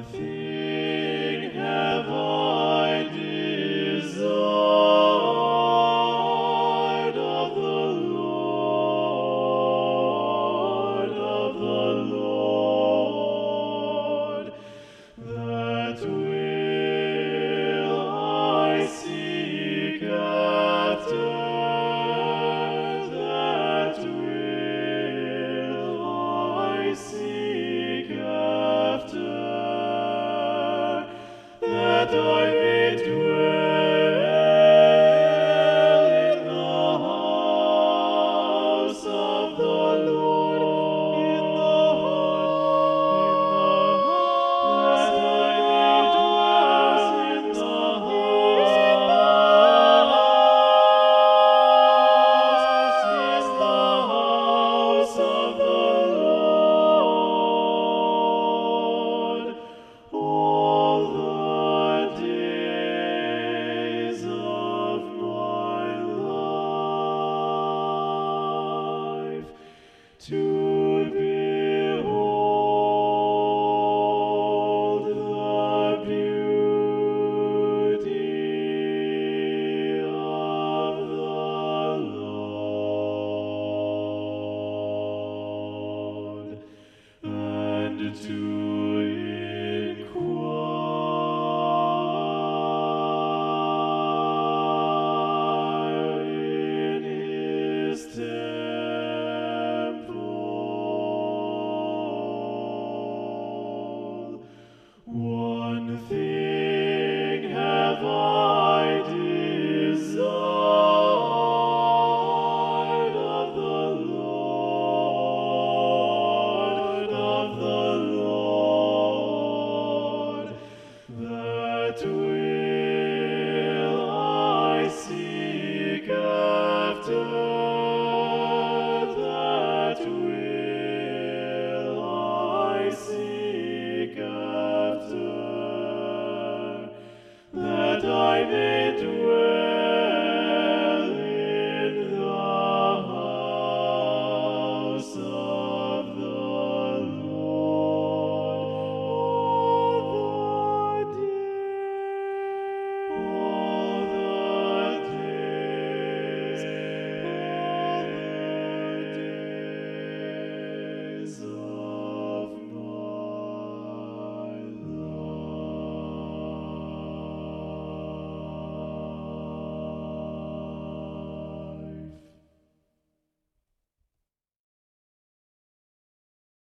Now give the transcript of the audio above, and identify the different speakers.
Speaker 1: thing have I desired of the Lord, that will I seek after, that will I seek after, that I may dwell in the house of the Lord, in the house, that I may dwell in the house of the Lord, all the days of my life, to behold the beauty of the Lord, and to